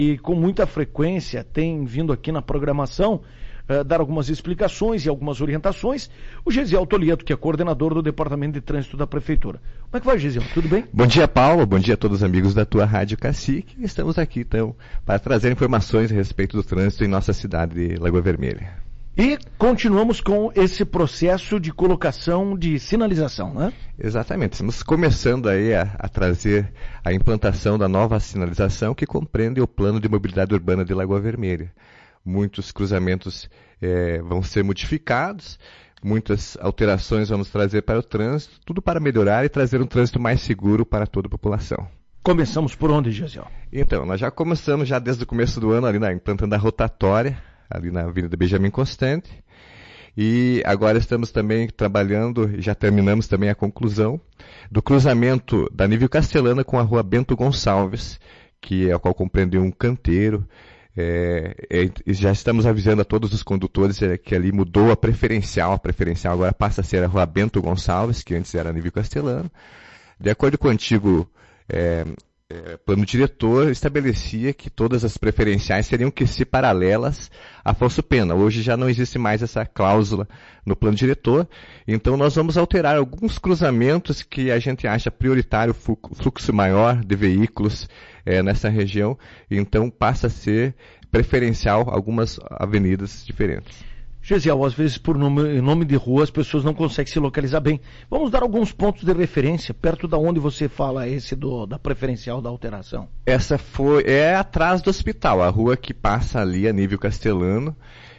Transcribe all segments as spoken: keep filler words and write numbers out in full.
e com muita frequência tem vindo aqui na programação uh, dar algumas explicações e algumas orientações, o Gesiel Tolieto, que é coordenador do Departamento de Trânsito da Prefeitura. Como é que vai, Gesiel? Tudo bem? Bom dia, Paulo. Bom dia a todos os amigos da tua Rádio Cacique. Estamos aqui, então, para trazer informações a respeito do trânsito em nossa cidade de Lagoa Vermelha. E continuamos com esse processo de colocação de sinalização, né? Exatamente. Estamos começando aí a, a trazer a implantação da nova sinalização que compreende o Plano de Mobilidade Urbana de Lagoa Vermelha. Muitos cruzamentos eh, vão ser modificados, muitas alterações vamos trazer para o trânsito, tudo para melhorar e trazer um trânsito mais seguro para toda a população. Começamos por onde, Gesiel? Então, nós já começamos já desde o começo do ano ali na, implantando a rotatória, ali na Avenida Benjamin Constant, e agora estamos também trabalhando, já terminamos também a conclusão, do cruzamento da Nível Castelana com a Rua Bento Gonçalves, que é a qual compreende um canteiro. É, é, já estamos avisando a todos os condutores é, que ali mudou a preferencial, a preferencial agora passa a ser a Rua Bento Gonçalves, que antes era a Nível Castelana. De acordo com o antigo é, É, plano diretor estabelecia que todas as preferenciais teriam que ser paralelas a Afonso Pena. Hoje já não existe mais essa cláusula no plano diretor, então nós vamos alterar alguns cruzamentos que a gente acha prioritário, fluxo maior de veículos é, nessa região, então passa a ser preferencial algumas avenidas diferentes. Gesiel, às vezes por nome, nome de rua as pessoas não conseguem se localizar bem. Vamos dar alguns pontos de referência, perto da onde você fala esse do, da preferencial da alteração. Essa foi, é atrás do hospital, a rua que passa ali a Nível Castelano,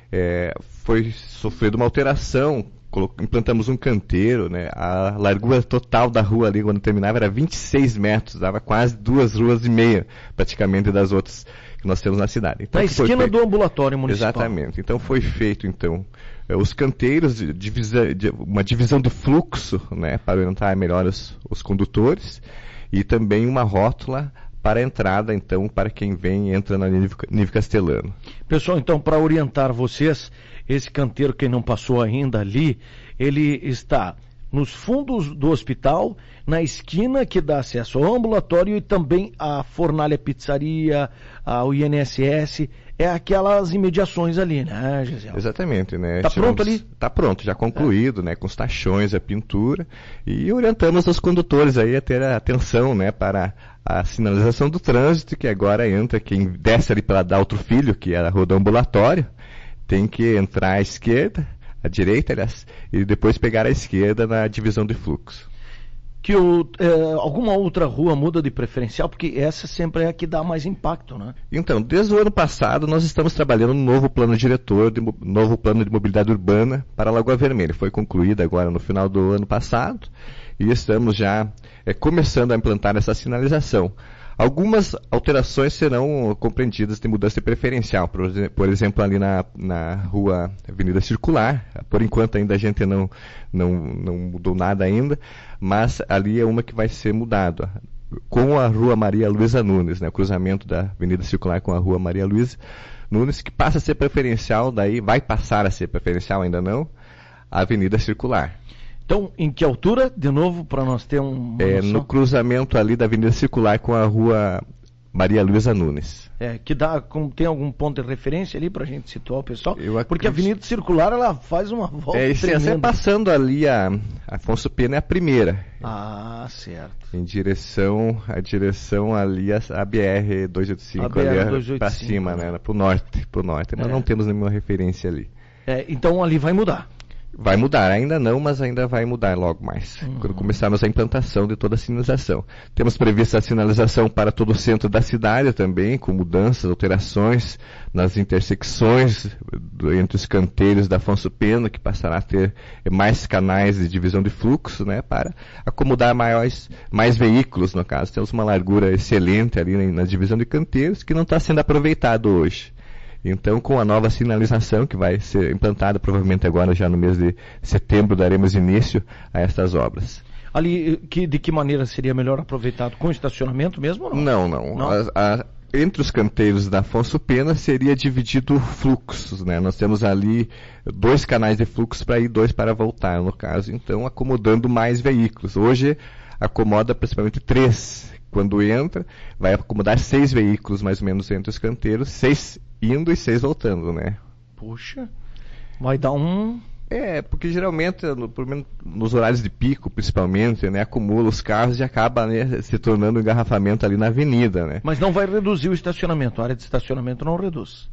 é, foi sofrendo uma alteração, implantamos um canteiro, né? A largura total da rua ali quando terminava era vinte e seis metros, dava quase duas ruas e meia praticamente das outras que nós temos na cidade. Então, na esquina do ambulatório municipal. Exatamente. Então foi feito então os canteiros, divisa, uma divisão de fluxo, né, para orientar melhor os, os condutores e também uma rótula para a entrada, então, para quem vem e entra na Nível Castelano. Pessoal, então, para orientar vocês, esse canteiro, quem não passou ainda ali, ele está nos fundos do hospital, na esquina que dá acesso ao ambulatório e também à Fornalha Pizzaria, ao I N S S, é aquelas imediações ali, né, Gesiel? Exatamente, né? Está pronto ali? Está pronto, já concluído, é. né, com os tachões, a pintura, e orientamos os condutores aí a ter atenção, né, para a sinalização do trânsito, que agora entra, quem desce ali pela Daltro Filho, que é a rua do ambulatório, tem que entrar à esquerda, à direita, aliás, e depois pegar a esquerda na divisão de fluxo. Que o, é, alguma outra rua muda de preferencial, porque essa sempre é a que dá mais impacto, né? Então, desde o ano passado, nós estamos trabalhando no novo plano diretor, de, novo plano de mobilidade urbana para a Lagoa Vermelha. Foi concluído agora no final do ano passado e estamos já é, começando a implantar essa sinalização. Algumas alterações serão compreendidas de mudança preferencial, por, por exemplo, ali na, na rua Avenida Circular, por enquanto ainda a gente não, não, não mudou nada ainda, mas ali é uma que vai ser mudada, com a rua Maria Luísa Nunes, né, o cruzamento da Avenida Circular com a rua Maria Luísa Nunes, que passa a ser preferencial, daí vai passar a ser preferencial, ainda não, a Avenida Circular. Então, em que altura, de novo, para nós ter um... É, no cruzamento ali da Avenida Circular com a rua Maria Luísa Nunes. É, que dá, com, tem algum ponto de referência ali para a gente situar o pessoal? Eu Porque a Avenida Circular, ela faz uma volta é, tremenda. É, passando ali a Afonso Pena é a primeira. Ah, certo. Em direção, a direção ali a, a B R duzentos e oitenta e cinco, ali para cima, né, para o norte, pro norte, mas é. não temos nenhuma referência ali. É, então ali vai mudar. Vai mudar, ainda não, mas ainda vai mudar logo mais, uhum. quando começarmos a implantação de toda a sinalização. Temos prevista a sinalização para todo o centro da cidade também, com mudanças, alterações nas intersecções do, entre os canteiros da Afonso Pena, que passará a ter mais canais de divisão de fluxo, né, para acomodar maiores, mais veículos, no caso. Temos uma largura excelente ali na, na divisão de canteiros, que não está sendo aproveitado hoje. Então, com a nova sinalização, que vai ser implantada provavelmente agora já no mês de setembro, daremos início a estas obras. Ali, que, de que maneira seria melhor aproveitado? Com estacionamento mesmo ou não? Não, não. não? A, a, entre os canteiros da Afonso Pena seria dividido fluxos, né? Nós temos ali dois canais de fluxo para ir, dois para voltar, no caso. Então, acomodando mais veículos. Hoje, acomoda principalmente três quando entra, vai acomodar seis veículos mais ou menos entre os canteiros, seis indo e seis voltando, né? Puxa, vai dar um... É, porque geralmente, no, pelo menos nos horários de pico, principalmente, né, acumula os carros e acaba, né, se tornando um engarrafamento ali na avenida, né? Mas não vai reduzir o estacionamento, a área de estacionamento não reduz.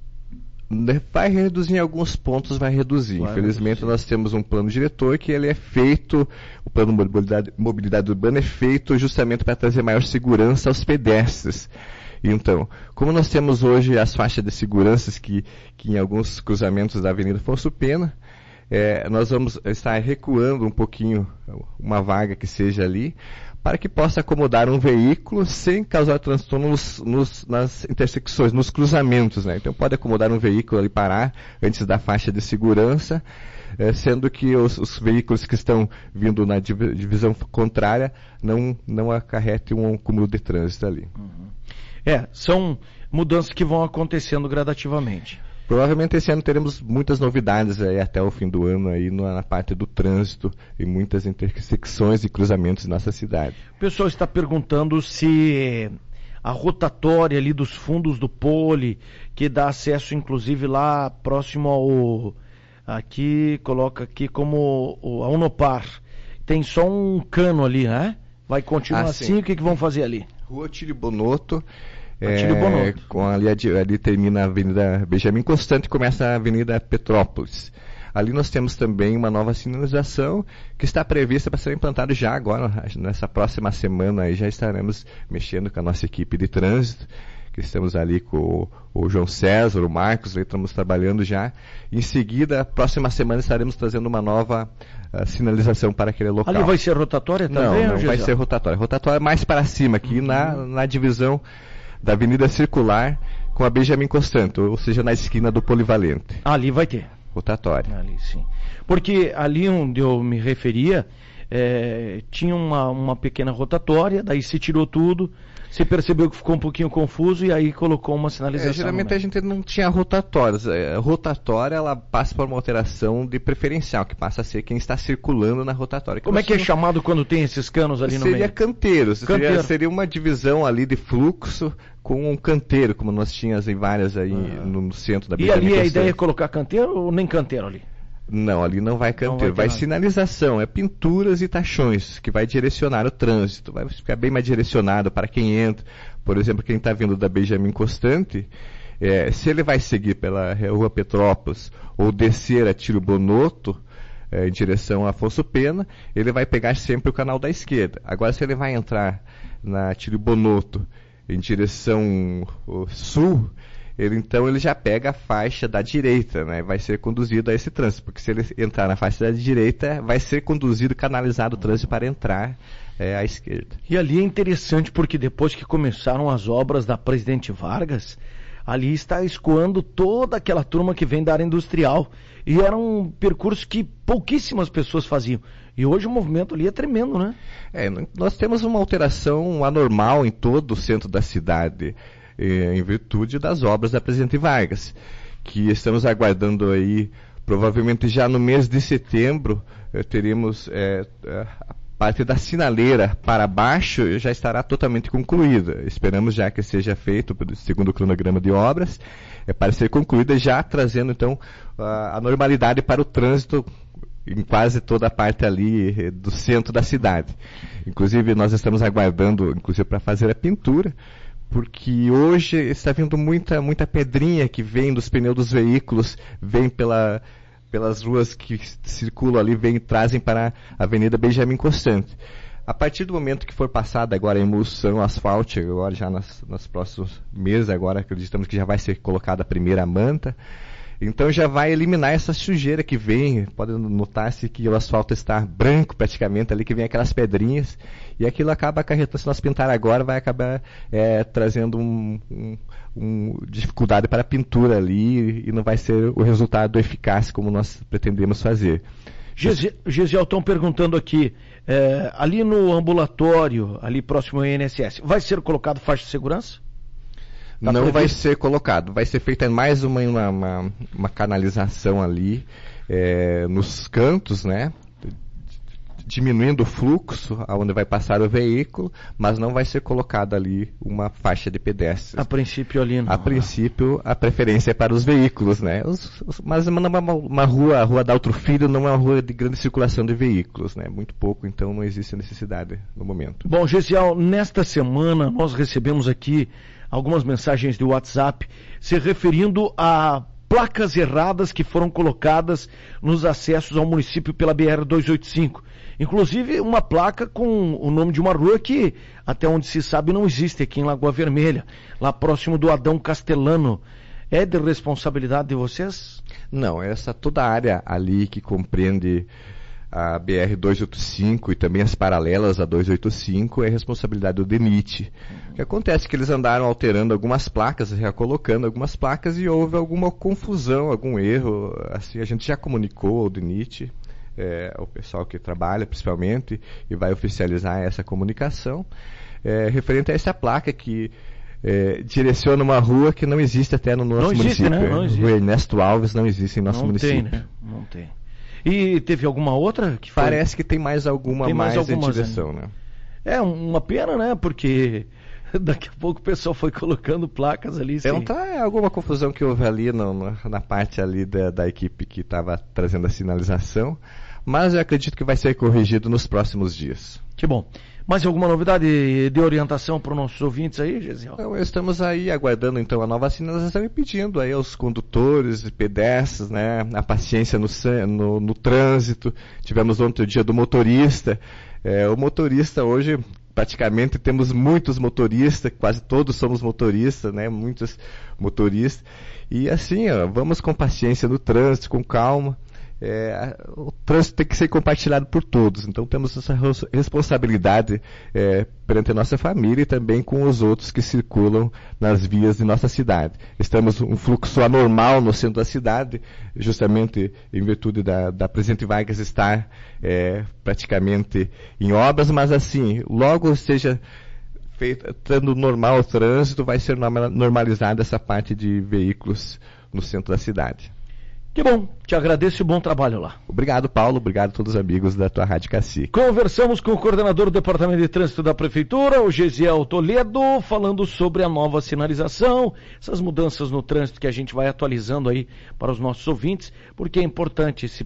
Vai reduzir em alguns pontos, vai reduzir. Vai Infelizmente reduzir. Nós temos um plano diretor que ele é feito, o plano de mobilidade, mobilidade urbana é feito justamente para trazer maior segurança aos pedestres. Então, como nós temos hoje as faixas de segurança que, que em alguns cruzamentos da Avenida Afonso Pena, É, nós vamos estar recuando um pouquinho uma vaga que seja ali, para que possa acomodar um veículo sem causar transtorno nos, nos, nas intersecções, nos cruzamentos, né? Então pode acomodar um veículo ali parar antes da faixa de segurança, é, sendo que os, os veículos que estão vindo na divisão contrária não, não acarretem um acúmulo de trânsito ali. Uhum. É, são mudanças que vão acontecendo gradativamente. Provavelmente esse ano teremos muitas novidades aí até o fim do ano aí na parte do trânsito e muitas intersecções e cruzamentos em nossa cidade. O pessoal está perguntando se a rotatória ali dos fundos do Poli, que dá acesso inclusive lá próximo ao, aqui, coloca aqui como o, a Unopar, tem só um cano ali, né? Vai continuar ah, assim, o que, que vão fazer ali? Rua Tílio Bonotto. É, com ali, ali termina a Avenida Benjamin Constant e começa a Avenida Petrópolis. Ali nós temos também uma nova sinalização que está prevista para ser implantada já agora, nessa próxima semana, aí já estaremos mexendo com a nossa equipe de trânsito, que estamos ali com o, o João César, o Marcos, aí estamos trabalhando já. Em seguida, próxima semana estaremos trazendo uma nova uh, sinalização para aquele local. Ali vai ser rotatória também? Não, não vai ser rotatória. Rotatória mais para cima, aqui uhum. na, na divisão da Avenida Circular com a Benjamin Constant, ou seja, na esquina do Polivalente. Ali vai ter. Rotatória. Ali sim. Porque ali onde eu me referia, é, tinha uma, uma pequena rotatória, daí se tirou tudo, se percebeu que ficou um pouquinho confuso e aí colocou uma sinalização. É, geralmente a gente não tinha rotatórias. A rotatória ela passa por uma alteração de preferencial, que passa a ser quem está circulando na rotatória. Como é que é chamado quando tem esses canos ali no meio? Seria canteiros. Canteiro. Seria, seria uma divisão ali de fluxo com um canteiro, como nós tínhamos em várias aí ah. no, no centro da Benjamin E ali Constant. a ideia é colocar canteiro ou nem canteiro ali? Não, ali não vai canteiro, vai, vai sinalização, é pinturas e tachões que vai direcionar o trânsito, vai ficar bem mais direcionado para quem entra. Por exemplo, quem está vindo da Benjamin Constant, é, se ele vai seguir pela Rua Petrópolis ou descer a Tílio Bonotto, é, em direção a Afonso Pena, ele vai pegar sempre o canal da esquerda. Agora, se ele vai entrar na Tílio Bonotto em direção sul, ele, então ele já pega a faixa da direita, né? Vai ser conduzido a esse trânsito, porque se ele entrar na faixa da direita, vai ser conduzido, canalizado o trânsito para entrar é, à esquerda. E ali é interessante porque depois que começaram as obras da Presidente Vargas, ali está escoando toda aquela turma que vem da área industrial. E era um percurso que pouquíssimas pessoas faziam. E hoje o movimento ali é tremendo, né? É, nós temos uma alteração anormal em todo o centro da cidade, em virtude das obras da Presidente Vargas, que estamos aguardando aí, provavelmente já no mês de setembro, eh, teremos eh, a parte da sinaleira para baixo já estará totalmente concluída. Esperamos já que seja feito, segundo o cronograma de obras, é, para ser concluída, já trazendo então a, a normalidade para o trânsito em quase toda a parte ali do centro da cidade. Inclusive nós estamos aguardando, inclusive para fazer a pintura, porque hoje está vindo muita, muita pedrinha que vem dos pneus dos veículos, vem pela, pelas ruas que circulam ali, vem e trazem para a Avenida Benjamin Constant. A partir do momento que for passada agora a emulsão asfáltica, agora já nas, nos próximos meses, agora acreditamos que já vai ser colocada a primeira manta, então já vai eliminar essa sujeira que vem. Pode notar-se que o asfalto está branco praticamente ali, que vem aquelas pedrinhas, e aquilo acaba acarretando, se nós pintar agora, vai acabar é, trazendo um, um, um dificuldade para a pintura ali, e não vai ser o resultado eficaz como nós pretendemos fazer. Gesiel, estão perguntando aqui, é, ali no ambulatório, ali próximo ao I N S S, vai ser colocado faixa de segurança? Tá não previsto? Vai ser colocado, vai ser feita mais uma, uma, uma, uma canalização ali, é, nos cantos, né, diminuindo o fluxo aonde vai passar o veículo, mas não vai ser colocada ali uma faixa de pedestres. A princípio ali não. A princípio, a preferência é para os veículos, né? Os, os, mas uma, uma, uma rua, a rua da Altro Filho não é uma rua de grande circulação de veículos, né? Muito pouco, então não existe necessidade no momento. Bom, Gesiel, nesta semana nós recebemos aqui algumas mensagens de WhatsApp se referindo a placas erradas que foram colocadas nos acessos ao município pela B R duzentos e oitenta e cinco. Inclusive uma placa com o nome de uma rua que, até onde se sabe, não existe aqui em Lagoa Vermelha, lá próximo do Adão Castelano. É de responsabilidade de vocês? Não, essa toda a área ali que compreende a B R duzentos e oitenta e cinco e também as paralelas a duzentos e oitenta e cinco é responsabilidade do DENIT. O que acontece é que eles andaram alterando algumas placas, recolocando algumas placas e houve alguma confusão, algum erro. Assim, a gente já comunicou ao DENIT, é, ao pessoal que trabalha principalmente, e vai oficializar essa comunicação, é, referente a essa placa que é, direciona uma rua que não existe até no nosso não existe, município. Né? Não existe. O Ernesto Alves não existe em nosso não município. Tem, né? Não tem. E teve alguma outra? Que foi? Parece que tem mais alguma tem mais, mais algumas, em direção, né? É uma pena, né? Porque daqui a pouco o pessoal foi colocando placas ali. Sem... Então é alguma confusão que houve ali no, no, na parte ali da, da equipe que estava trazendo a sinalização, mas eu acredito que vai ser corrigido nos próximos dias. Que bom. Mais alguma novidade de orientação para os nossos ouvintes aí, Gesiel? Então, estamos aí aguardando então a nova sinalização e pedindo aí aos condutores e pedestres, né, a paciência no, no, no trânsito. Tivemos ontem o dia do motorista. É, o motorista hoje, praticamente temos muitos motoristas, quase todos somos motoristas, né, muitos motoristas. E assim, ó, vamos com paciência no trânsito, com calma. É, o trânsito tem que ser compartilhado por todos, então temos essa responsabilidade é, perante a nossa família e também com os outros que circulam nas vias de nossa cidade. Estamos um fluxo anormal no centro da cidade, justamente em virtude da, da Presidente Vargas estar é, praticamente em obras, mas assim, logo seja feito, estando normal o trânsito, vai ser normalizada essa parte de veículos no centro da cidade. Que bom, te agradeço e bom trabalho lá. Obrigado, Paulo, obrigado a todos os amigos da tua Rádio Cacique. Conversamos com o coordenador do Departamento de Trânsito da Prefeitura, o Gesiel Toledo, falando sobre a nova sinalização, essas mudanças no trânsito que a gente vai atualizando aí para os nossos ouvintes, porque é importante esse